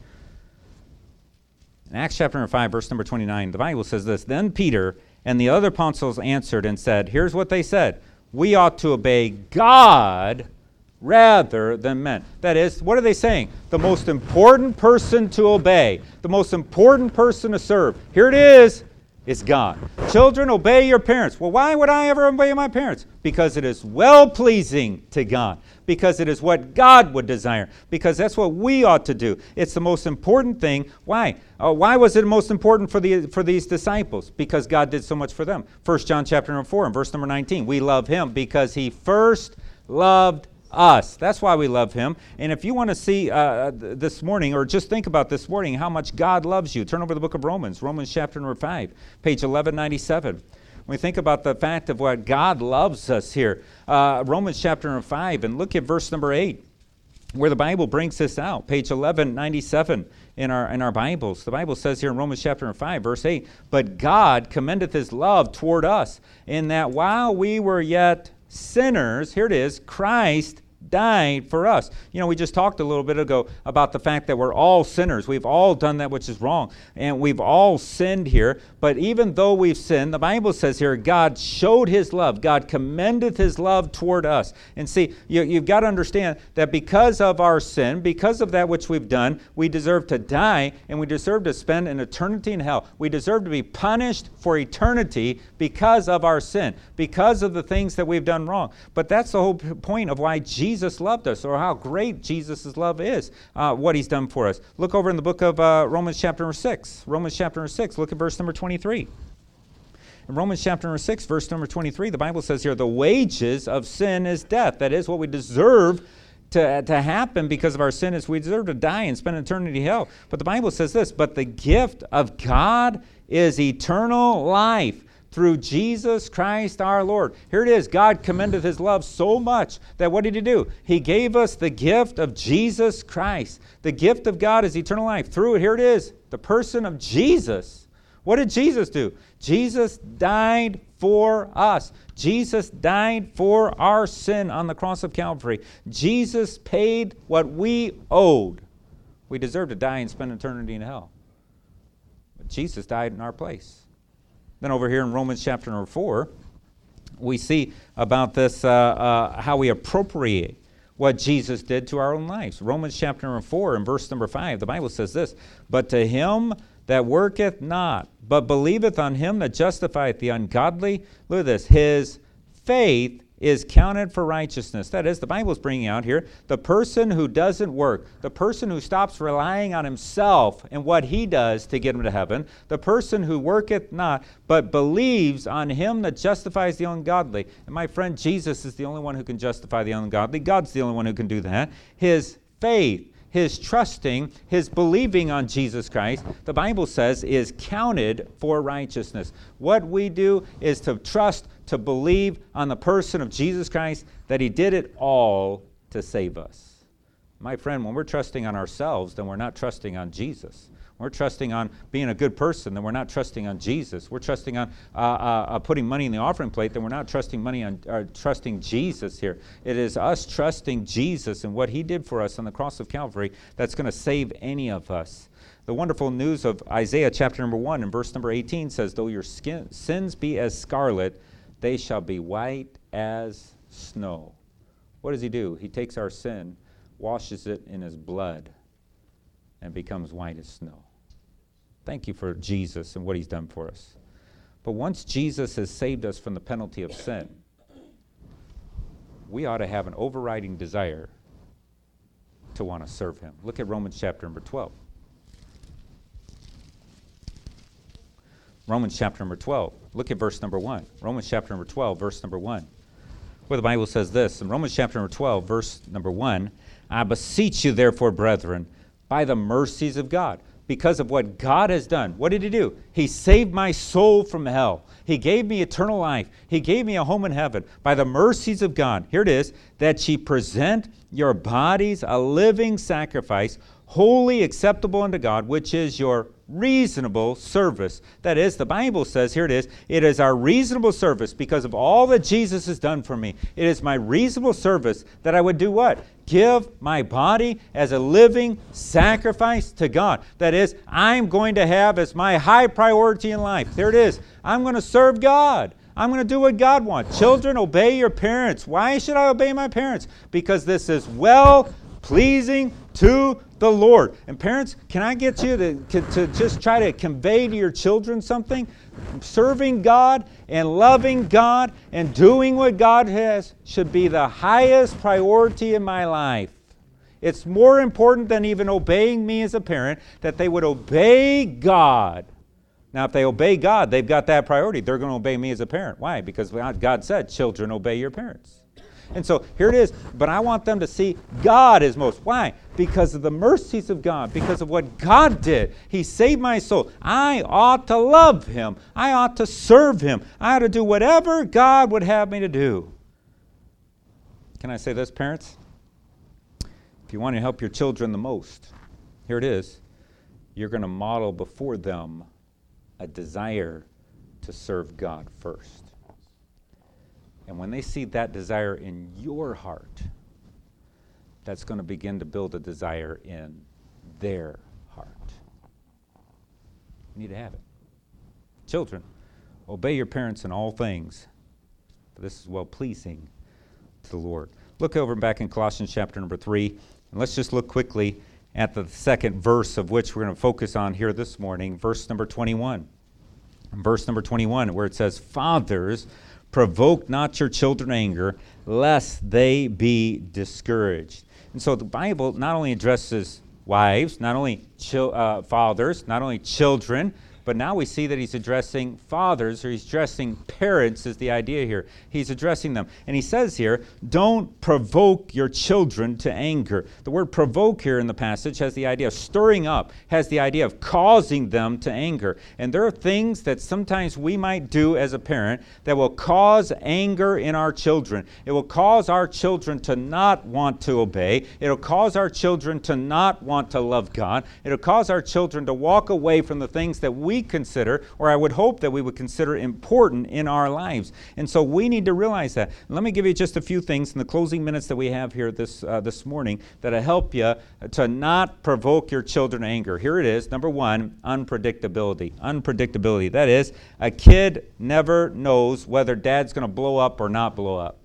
A: In Acts chapter number five, verse number twenty-nine, the Bible says this, then Peter and the other apostles answered and said, here's what they said, we ought to obey God rather than men. That is, what are they saying? The most important person to obey, the most important person to serve. Here it is, It's God. Children, obey your parents. Well, why would I ever obey my parents? Because it is well-pleasing to God. Because it is what God would desire. Because that's what we ought to do. It's the most important thing. Why? Uh, why was it most important for the for these disciples? Because God did so much for them. First John chapter number four and verse number nineteen. We love him because he first loved us. That's why we love him. And if you want to see uh, this morning, or just think about this morning, how much God loves you, turn over to the book of Romans, Romans chapter number five, page eleven ninety-seven. When we think about the fact of what God loves us here, uh, Romans chapter number five, and look at verse number eight, where the Bible brings this out, page eleven ninety-seven in our in our Bibles. The Bible says here in Romans chapter number five, verse eight, but God commendeth his love toward us, in that while we were yet sinners, here it is, Christ died for us. You know, we just talked a little bit ago about the fact that we're all sinners. We've all done that which is wrong, and we've all sinned here. But even though we've sinned, the Bible says here, God showed his love. God commendeth his love toward us. And see, you, you've got to understand that because of our sin, because of that which we've done, we deserve to die, and we deserve to spend an eternity in hell. We deserve to be punished for eternity because of our sin, because of the things that we've done wrong. But that's the whole point of why Jesus Jesus loved us, or how great Jesus' love is, uh, what he's done for us. Look over in the book of uh, Romans chapter number six. Romans chapter number six, look at verse number twenty-three. In Romans chapter number six, verse number twenty-three, the Bible says here, the wages of sin is death. That is what we deserve to, to happen because of our sin, is we deserve to die and spend eternity in hell. But the Bible says this, but the gift of God is eternal life through Jesus Christ our Lord. Here it is. God commendeth his love so much that what did he do? He gave us the gift of Jesus Christ. The gift of God is eternal life. Through it, here it is, the person of Jesus. What did Jesus do? Jesus died for us. Jesus died for our sin on the cross of Calvary. Jesus paid what we owed. We deserve to die and spend eternity in hell. But Jesus died in our place. Then over here in Romans chapter number four, we see about this, uh, uh, how we appropriate what Jesus did to our own lives. Romans chapter number four and verse number five, the Bible says this, but to him that worketh not, but believeth on him that justifieth the ungodly, look at this, his faith is counted for righteousness. That is, the Bible is bringing out here, the person who doesn't work, the person who stops relying on himself and what he does to get him to heaven, the person who worketh not, but believes on him that justifies the ungodly. And my friend, Jesus is the only one who can justify the ungodly. God's the only one who can do that. His faith, his trusting, his believing on Jesus Christ, the Bible says, is counted for righteousness. What we do is to trust, to believe on the person of Jesus Christ, that he did it all to save us. My friend, when we're trusting on ourselves, then we're not trusting on Jesus. When we're trusting on being a good person, then we're not trusting on Jesus. We're trusting on uh, uh, uh, putting money in the offering plate, then we're not trusting money on uh, trusting Jesus here. It is us trusting Jesus and what he did for us on the cross of Calvary that's going to save any of us. The wonderful news of Isaiah chapter number one and verse number eighteen says, though your skin, sins be as scarlet, they shall be white as snow. What does he do? He takes our sin, washes it in his blood, and becomes white as snow. Thank you for Jesus and what he's done for us. But once Jesus has saved us from the penalty of sin, we ought to have an overriding desire to want to serve him. Look at Romans chapter number twelve. Romans chapter number twelve. Look at verse number one. Romans chapter number twelve, verse number one. Where the Bible says this, in Romans chapter number twelve, verse number one, I beseech you therefore, brethren, by the mercies of God, because of what God has done. What did he do? He saved my soul from hell. He gave me eternal life. He gave me a home in heaven. By the mercies of God, here it is, that ye present your bodies a living sacrifice, wholly acceptable unto God, which is your reasonable service. That is, the Bible says, here it is, it is our reasonable service because of all that Jesus has done for me. It is my reasonable service that I would do what? Give my body as a living sacrifice to God. That is, I'm going to have as my high priority in life. There it is. I'm going to serve God. I'm going to do what God wants. Children, obey your parents. Why should I obey my parents? Because this is well pleasing to the Lord. And parents, can I get you to, to, to just try to convey to your children something? Serving God and loving God and doing what God has should be the highest priority in my life. It's more important than even obeying me as a parent that they would obey God. Now, if they obey God, they've got that priority. They're going to obey me as a parent. Why? Because God said, children, obey your parents. And so here it is. But I want them to see God as most. Why? Because of the mercies of God. Because of what God did. He saved my soul. I ought to love Him. I ought to serve Him. I ought to do whatever God would have me to do. Can I say this, parents? If you want to help your children the most, here it is. You're going to model before them a desire to serve God first. And when they see that desire in your heart, that's going to begin to build a desire in their heart. You need to have it. Children, obey your parents in all things, for this is well-pleasing to the Lord. Look over back in Colossians chapter number three, and let's just look quickly at the second verse of which we're going to focus on here this morning, verse number twenty-one. Verse number twenty-one, where it says, Fathers, provoke not your children to anger, lest they be discouraged. And so the Bible not only addresses wives, not only chil- uh, fathers, not only children, but now we see that he's addressing fathers, or he's addressing parents is the idea here. He's addressing them. And he says here, don't provoke your children to anger. The word provoke here in the passage has the idea of stirring up, has the idea of causing them to anger. And there are things that sometimes we might do as a parent that will cause anger in our children. It will cause our children to not want to obey. It will cause our children to not want to love God. It will cause our children to walk away from the things that we consider, or I would hope that we would consider important in our lives. And so we need to realize that. And let me give you just a few things in the closing minutes that we have here this uh, this morning that'll help you to not provoke your children to anger. Here it is. Number one, unpredictability. Unpredictability. That is, a kid never knows whether dad's going to blow up or not blow up.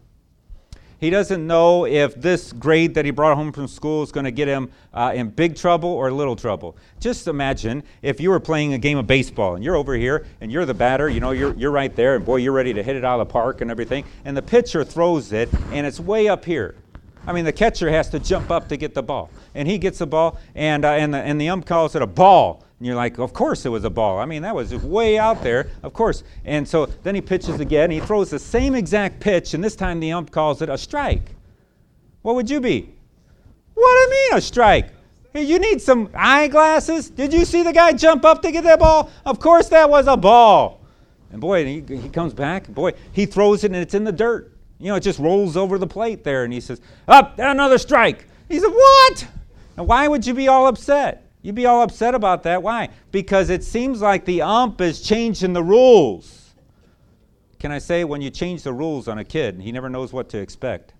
A: He doesn't know if this grade that he brought home from school is going to get him uh, in big trouble or little trouble. Just imagine if you were playing a game of baseball and you're over here and you're the batter, you know, you're you're right there, and boy, you're ready to hit it out of the park and everything, and the pitcher throws it and it's way up here. I mean, the catcher has to jump up to get the ball, and he gets the ball, and uh, and the and the ump calls it a ball. And you're like, of course it was a ball. I mean, that was way out there, of course. And so then he pitches again. He throws the same exact pitch, and this time the ump calls it a strike. What would you be? What do you mean a strike? Hey, you need some eyeglasses? Did you see the guy jump up to get that ball? Of course that was a ball. And boy, he, he comes back. Boy, he throws it, and it's in the dirt. You know, it just rolls over the plate there, and he says, up, another strike. He said, what? Now, why would you be all upset? You'd be all upset about that. Why? Because it seems like the ump is changing the rules. Can I say, when you change the rules on a kid, he never knows what to expect.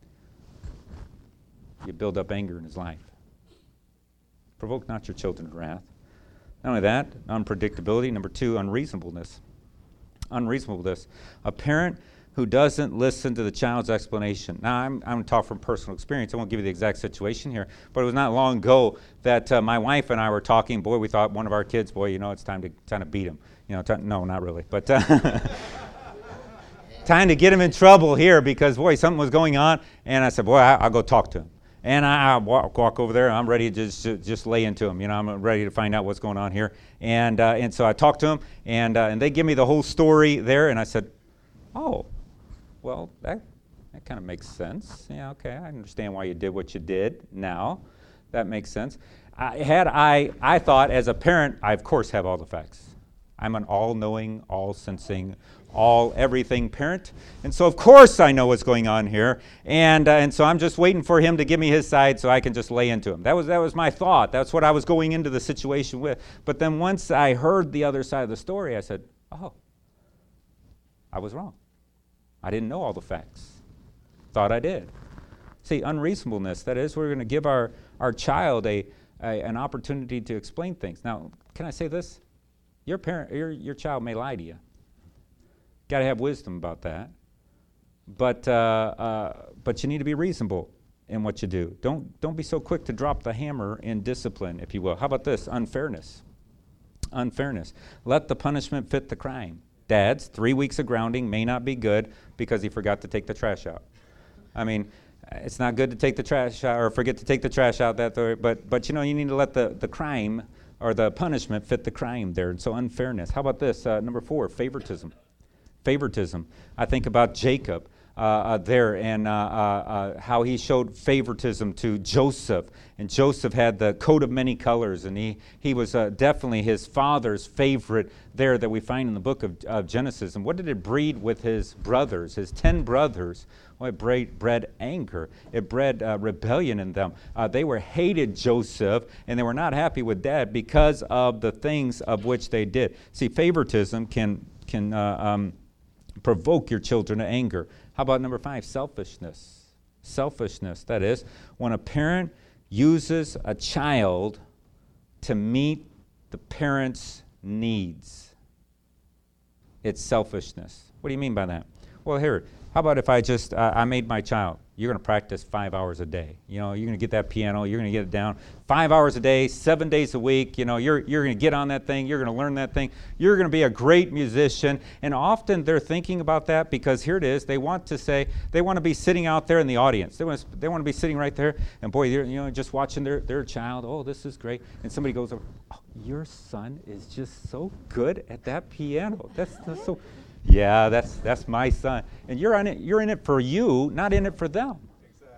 A: You build up anger in his life. Provoke not your children to wrath. Not only that, unpredictability. Number two, unreasonableness. Unreasonableness. A parent who doesn't listen to the child's explanation. Now, I'm, I'm going to talk from personal experience. I won't give you the exact situation here, but it was not long ago that uh, my wife and I were talking. Boy, we thought one of our kids, boy, you know, it's time to time to beat him. You know, t- no, not really, but uh, time to get him in trouble here because, boy, something was going on. And I said, boy, I, I'll go talk to him. And I, I walk, walk over there. I'm ready to just just lay into him. You know, I'm ready to find out what's going on here. And uh, and so I talked to him, and uh, and they give me the whole story there. And I said, oh. Well, that that kind of makes sense. Yeah, okay, I understand why you did what you did now. That makes sense. I, had I, I thought as a parent, I of course have all the facts. I'm an all-knowing, all-sensing, all-everything parent. And so of course I know what's going on here. And uh, and so I'm just waiting for him to give me his side so I can just lay into him. That was that was my thought. That's what I was going into the situation with. But then once I heard the other side of the story, I said, oh, I was wrong. I didn't know all the facts. Thought I did. See, unreasonableness, that is, we're going to give our, our child a, a an opportunity to explain things. Now, can I say this? Your parent, your, your child may lie to you. Got to have wisdom about that. But uh, uh, but you need to be reasonable. in what you do. Don't, don't be so quick to drop the hammer in discipline, if you will. How about this? Unfairness. Unfairness. Let the punishment fit the crime. Dads, three weeks of grounding may not be good because he forgot to take the trash out. I mean, it's not good to take the trash out or forget to take the trash out, that, but, but you know, you need to let the, the crime or the punishment fit the crime there. And so unfairness. How about this? Uh, number four, favoritism. Favoritism. I think about Jacob. Uh, uh, there and uh, uh, uh, how he showed favoritism to Joseph. And Joseph had the coat of many colors, and he, he was uh, definitely his father's favorite there that we find in the book of, of Genesis. And what did it breed with his brothers, his ten brothers? Well, it bred, bred anger. It bred uh, rebellion in them. Uh, they were hated Joseph, and they were not happy with Dad because of the things of which they did. See, favoritism can, can uh, um, provoke your children to anger. How about number five, selfishness? Selfishness, that is, when a parent uses a child to meet the parent's needs. It's selfishness. What do you mean by that? Well, here, how about if I just, uh, I made my child, you're going to practice five hours a day. You know, you're going to get that piano, you're going to get it down five hours a day, seven days a week. You know, you're, you're going to get on that thing, you're going to learn that thing. You're going to be a great musician. And often they're thinking about that because here it is, they want to say, they want to be sitting out there in the audience. They want to, they want to be sitting right there, and boy, they're, you know, just watching their, their child. Oh, this is great. And somebody goes over, oh, your son is just so good at that piano. That's, that's so... Yeah, that's that's my son. And you're on it, you're in it for you, not in it for them. Exactly.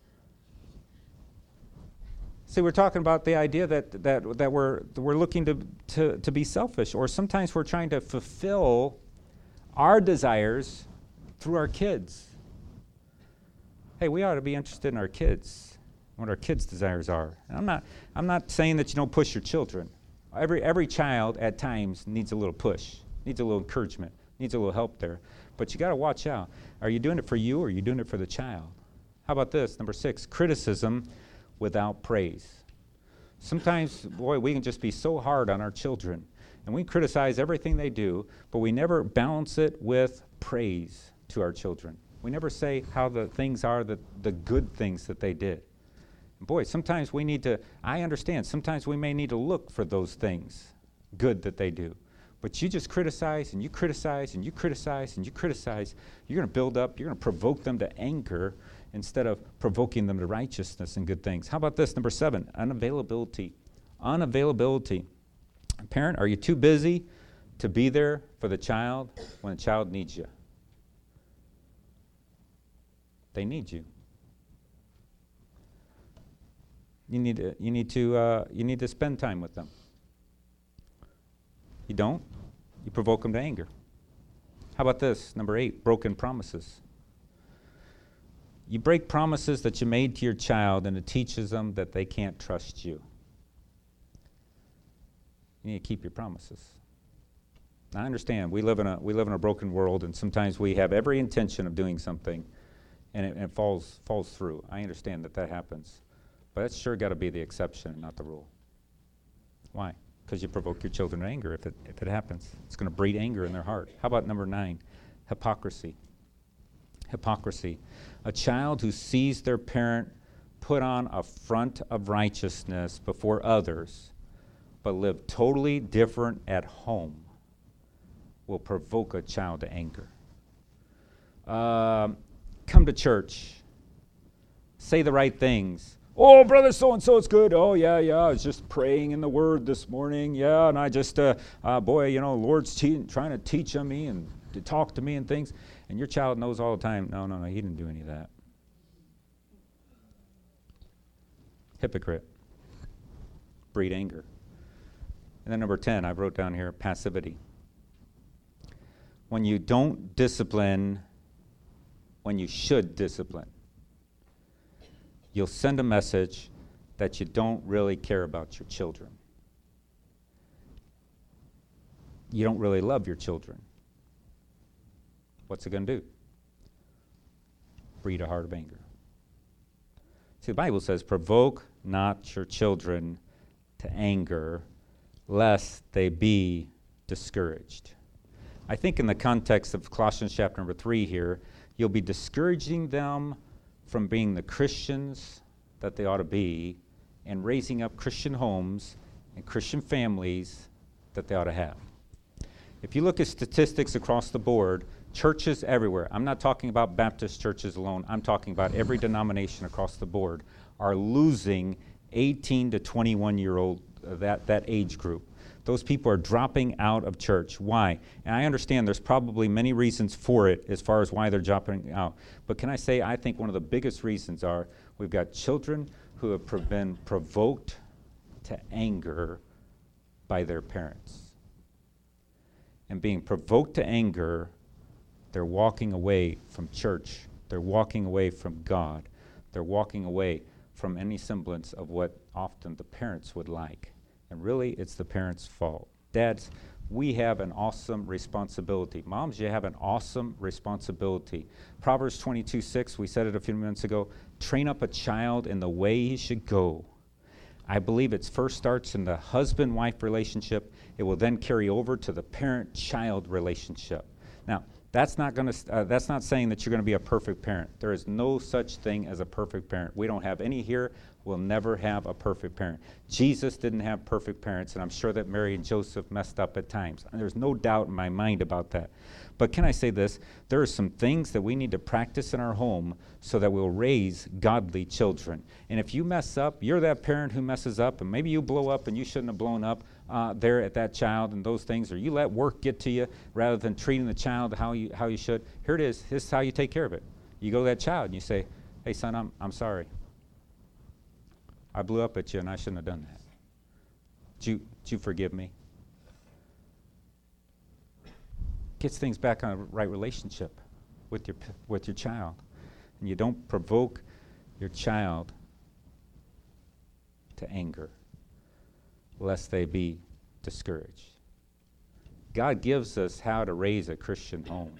A: See, we're talking about the idea that that that we're that we're looking to, to, to be selfish, or sometimes we're trying to fulfill our desires through our kids. Hey, we ought to be interested in our kids, what our kids' desires are. And I'm not I'm not saying that you don't push your children. Every every child at times needs a little push, needs a little encouragement. Needs a little help there. But you got to watch out. Are you doing it for you or are you doing it for the child? How about this? Number six, criticism without praise. Sometimes, boy, we can just be so hard on our children. And we criticize everything they do, but we never balance it with praise to our children. We never say how the things are, the, the good things that they did. And boy, sometimes we need to, I understand, sometimes we may need to look for those things good that they do. But you just criticize and you criticize and you criticize and you criticize. You're going to build up, you're going to provoke them to anger instead of provoking them to righteousness and good things. How about this? Number seven, unavailability. Unavailability. Parent, are you too busy to be there for the child when the child needs you? They need you. You need to, you need to, uh, you need to spend time with them. You don't, you provoke them to anger. How about this? Number eight, broken promises. You break promises that you made to your child, and it teaches them that they can't trust you. You need to keep your promises. I understand we live in a we live in a broken world, and sometimes we have every intention of doing something, and it, and it falls falls through. I understand that that happens, but that's sure got to be the exception, not the rule. Why? Because you provoke your children to anger if it if it happens. It's going to breed anger in their heart. How about number nine? Hypocrisy. Hypocrisy. A child who sees their parent put on a front of righteousness before others, but live totally different at home, will provoke a child to anger. Uh, come to church. Say the right things. Oh, brother so-and-so, it's good. Oh, yeah, yeah, I was just praying in the Word this morning. Yeah, and I just, uh, uh, boy, you know, the Lord's te- trying to teach on me and to talk to me and things. And your child knows all the time, no, no, no, he didn't do any of that. Hypocrite. Breed anger. And then number ten, I wrote down here, passivity. When you don't discipline when you should discipline, you'll send a message that you don't really care about your children. You don't really love your children. What's it going to do? Breed a heart of anger. See, the Bible says, provoke not your children to anger, lest they be discouraged. I think in the context of Colossians chapter number three here, you'll be discouraging them from being the Christians that they ought to be and raising up Christian homes and Christian families that they ought to have. If you look at statistics across the board, churches everywhere, I'm not talking about Baptist churches alone, I'm talking about every denomination across the board, are losing eighteen to twenty-one year old, uh, that, that age group. Those people are dropping out of church. Why? And I understand there's probably many reasons for it as far as why they're dropping out. But can I say, I think one of the biggest reasons are we've got children who have pro- been provoked to anger by their parents. And being provoked to anger, they're walking away from church. They're walking away from God. They're walking away from any semblance of what often the parents would like. And really, it's the parents' fault. Dads, we have an awesome responsibility. Moms, you have an awesome responsibility. Proverbs twenty-two six, we said it a few minutes ago, train up a child in the way he should go. I believe it first starts in the husband-wife relationship. It will then carry over to the parent-child relationship. Now, that's not going to. Uh, that's not saying that you're going to be a perfect parent. There is no such thing as a perfect parent. We don't have any here. We'll never have a perfect parent. Jesus didn't have perfect parents, and I'm sure that Mary and Joseph messed up at times. And there's no doubt in my mind about that. But can I say this? There are some things that we need to practice in our home so that we'll raise godly children. And if you mess up, you're that parent who messes up, and maybe you blow up and you shouldn't have blown up uh, there at that child and those things, or you let work get to you rather than treating the child how you how you should. Here it is. This is how you take care of it. You go to that child and you say, hey, son, I'm I'm sorry. I blew up at you and I shouldn't have done that. Did you, did you forgive me? Gets things back on a right relationship with your with your child. And you don't provoke your child to anger, lest they be discouraged. God gives us how to raise a Christian home.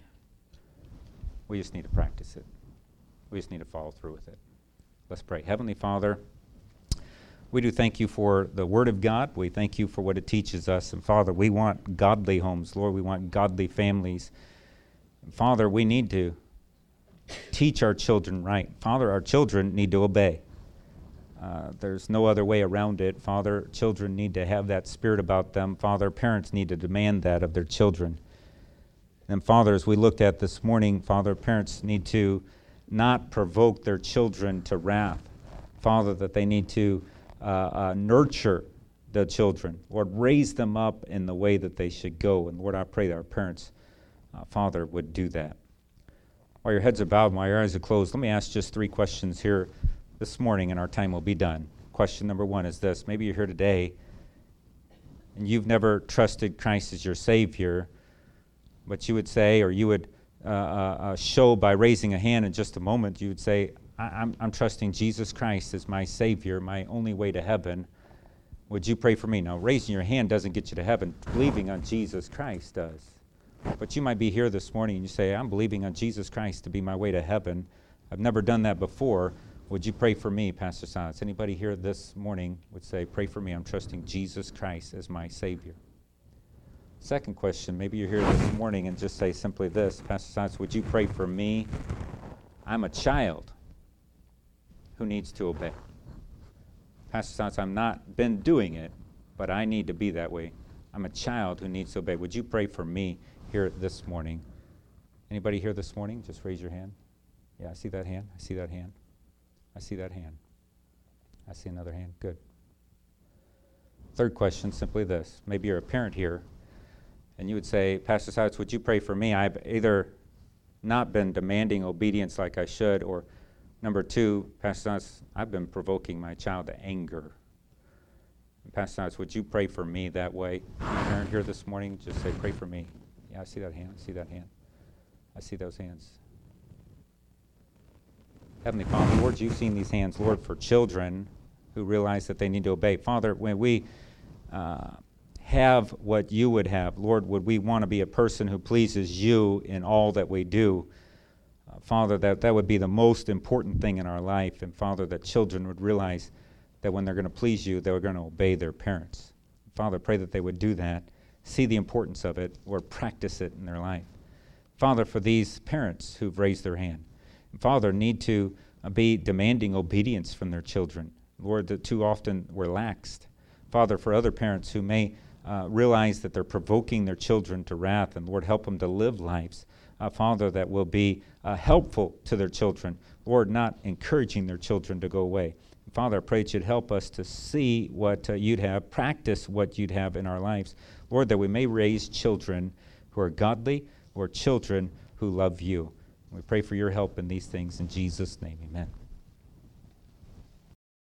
A: We just need to practice it. We just need to follow through with it. Let's pray. Heavenly Father, we do thank you for the Word of God. We thank you for what it teaches us. And Father, we want godly homes. Lord, we want godly families. And Father, we need to teach our children right. Father, our children need to obey. Uh, there's no other way around it. Father, children need to have that spirit about them. Father, parents need to demand that of their children. And Father, as we looked at this morning, Father, parents need to not provoke their children to wrath. Father, that they need to Uh, uh, nurture the children. Lord, raise them up in the way that they should go. And Lord, I pray that our parents, uh, Father, would do that. While your heads are bowed, while your eyes are closed, let me ask just three questions here this morning, and our time will be done. Question number one is this. Maybe you're here today, and you've never trusted Christ as your Savior, but you would say, or you would uh, uh, show by raising a hand in just a moment, you would say, I'm, I'm trusting Jesus Christ as my Savior, my only way to heaven. Would you pray for me? Now, raising your hand doesn't get you to heaven. Believing on Jesus Christ does. But you might be here this morning and you say, I'm believing on Jesus Christ to be my way to heaven. I've never done that before. Would you pray for me, Pastor Silas? Anybody here this morning would say, pray for me. I'm trusting Jesus Christ as my Savior. Second question, maybe you're here this morning and just say simply this, Pastor Silas, would you pray for me? I'm a child who needs to obey. Pastor Silas, I've not been doing it, but I need to be that way. I'm a child who needs to obey. Would you pray for me here this morning? Anybody here this morning? Just raise your hand. Yeah, I see that hand. I see that hand. I see that hand. I see another hand. Good. Third question, simply this. Maybe you're a parent here, and you would say, Pastor Silas, would you pray for me? I've either not been demanding obedience like I should, or number two, Pastor Silas, I've been provoking my child to anger. And Pastor Silas, would you pray for me that way? Parent here this morning, just say, pray for me. Yeah, I see that hand. I see that hand. I see those hands. Heavenly Father, Lord, you've seen these hands, Lord, for children who realize that they need to obey. Father, when we uh, have what you would have, Lord, would we want to be a person who pleases you in all that we do? Uh, Father, that, that would be the most important thing in our life. And Father, that children would realize that when they're going to please you, they're going to obey their parents. Father, pray that they would do that, see the importance of it, or practice it in their life. Father, for these parents who've raised their hand, and Father, need to uh, be demanding obedience from their children. Lord, that too often we're laxed. Father, for other parents who may uh, realize that they're provoking their children to wrath, and Lord, help them to live lives, uh, Father, that will be uh, helpful to their children. Lord, not encouraging their children to go away. Father, I pray that you'd help us to see what uh, you'd have, practice what you'd have in our lives. Lord, that we may raise children who are godly, or children who love you. We pray for your help in these things. In Jesus' name, amen.